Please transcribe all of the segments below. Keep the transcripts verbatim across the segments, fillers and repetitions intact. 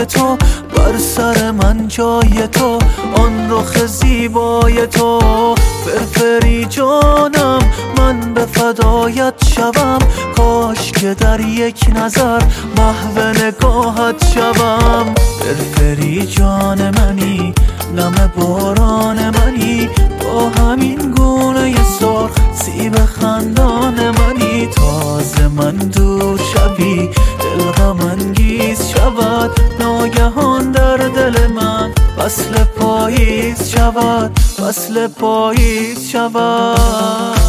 تو، بر سر من جای تو، آن رخ زیبای تو. فرفری جانم من به فدایت شوم، کاش که در یک نظر محو نگاهت شوم. فرفری جان منی، نم باران منی، با همین گونه سرخ سیب خندان منی. تازه من دور شوی دل غم انگیز شود، ناگهان در دل من فصل پاییز شود، فصل پاییز شود.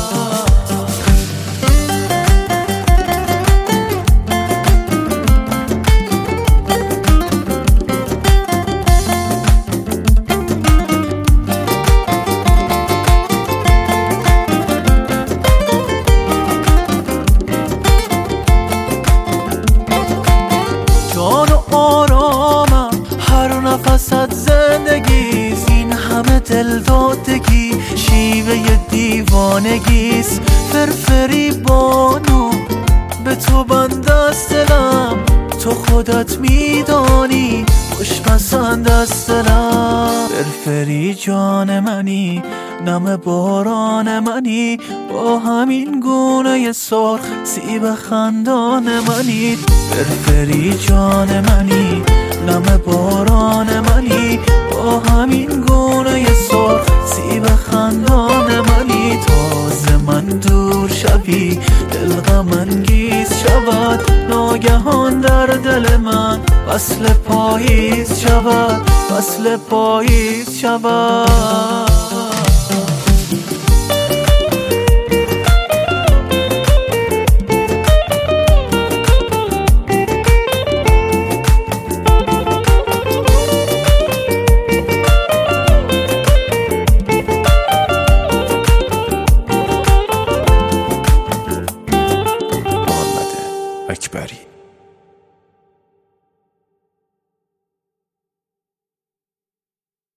جان و آرامم هر نفست زندگیست، این همه دل دادگی شیوه دیوانگیست. فرفری بانو به تو بند است دلم، تو خودت میدانی خوشپسند است دلم. فرفری جان منی، نم باران منی، با همین گونه سرخ سیب خندان منی. فرفری جان منی، نم باران منی، با همین گونه سرخ سیب خندان منی. تازه من دور شوی دل غم انگیز شود، ناگهان در دل من فصل پاییز شود، فصل پاییز شود.